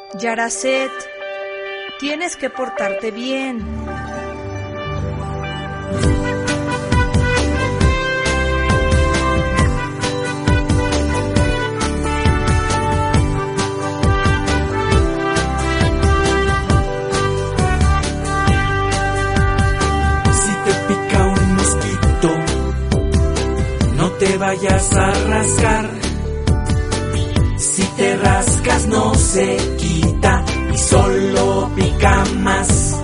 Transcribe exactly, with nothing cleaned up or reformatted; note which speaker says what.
Speaker 1: Yaraset, tienes que portarte bien.
Speaker 2: Si te pica un mosquito, no te vayas a rascar. Si te rascas no se quita y solo pica más.